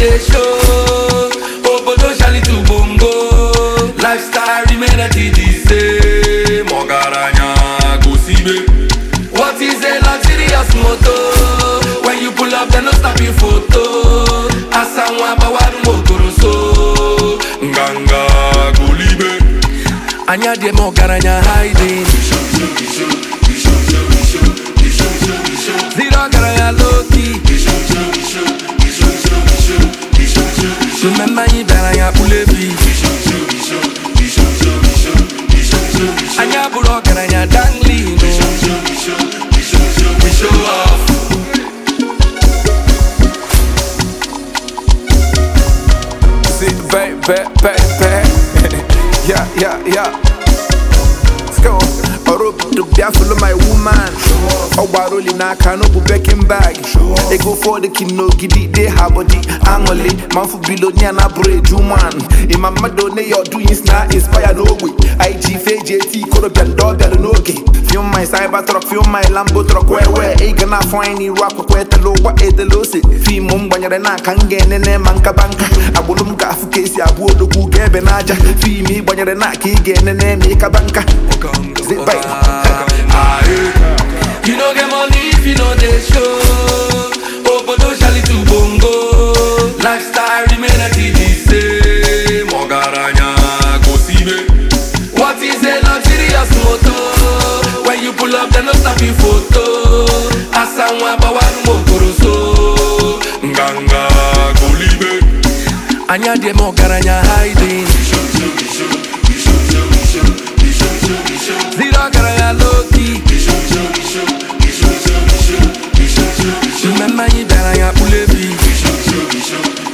they show. Obodo shali to bongo. Lifestyle remain at the same. Mogaranya go sibe. What is a luxurious motor? When you pull up, they no stop your photo. Asanwa bawaru mokoroso. Nganga go libe. Anya de mogaranya hiding. Zero garanya low-key. Remember you garanya ulevi. Anya buro garanya dangli. We show off. See, baby. Yeah. Let's go. To be follow my woman. Oh, baroli na kano bu beking bag. They go for the kino gidi they have body. Angole, man for below na bread man. In my madone your doings na inspire no way. IG FJT Korobian dog and no okay. Film my cyber truck, film my Lambo truck where ain't gonna find any rock where the low what is the low sit. Film banyere na kangen ne manka banka. Abulum ka fu case ya bodo ku gebe naja. Film me banyere na ki gen ne me ka banka. Zip bye. You know get money if you know they show. Obodo shali to bongo. Lifestyle remain at the same. Mogaranya go sibe. What is a luxurious motor? When you pull up, they no stop your photo. Asanwa bawaru mokoroso. Nganga go libe. Anya de mogaranya hiding. Zero garanya low-key. Remember you garanya ulevi.